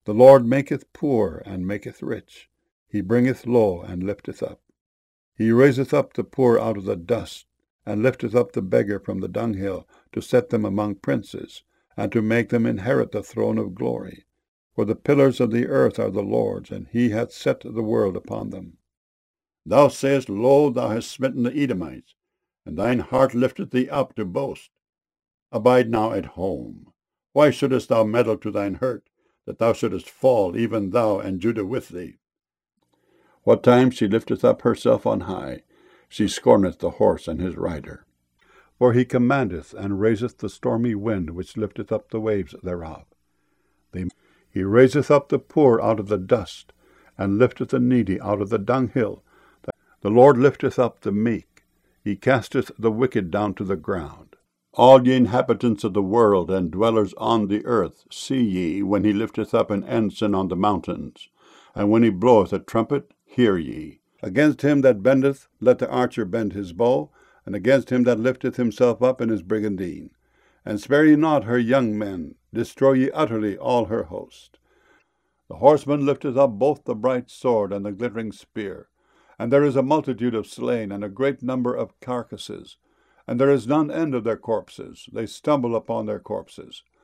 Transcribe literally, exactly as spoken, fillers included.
The Lord maketh poor, and maketh rich. He bringeth low, and lifteth up. He raiseth up the poor out of the dust, and lifteth up the beggar from the dunghill, to set them among princes, and to make them inherit the throne of glory. For the pillars of the earth are the Lord's, and he hath set the world upon them. Thou sayest, Lo, thou hast smitten the Edomites, and thine heart lifteth thee up to boast. Abide now at home. Why shouldest thou meddle to thine hurt, that thou shouldest fall, even thou and Judah with thee? What time she lifteth up herself on high, she scorneth the horse and his rider. For he commandeth and raiseth the stormy wind, which lifteth up the waves thereof. He raiseth up the poor out of the dust, and lifteth the needy out of the dunghill. The Lord lifteth up the meek. He casteth the wicked down to the ground. All ye inhabitants of the world, and dwellers on the earth, see ye, when he lifteth up an ensign on the mountains, and when he bloweth a trumpet, hear ye. Against him that bendeth, let the archer bend his bow, and against him that lifteth himself up in his brigandine. And spare ye not her young men, destroy ye utterly all her host. The horseman lifteth up both the bright sword and the glittering spear, and there is a multitude of slain, and a great number of carcasses, and there is none end of their corpses. They stumble upon their corpses.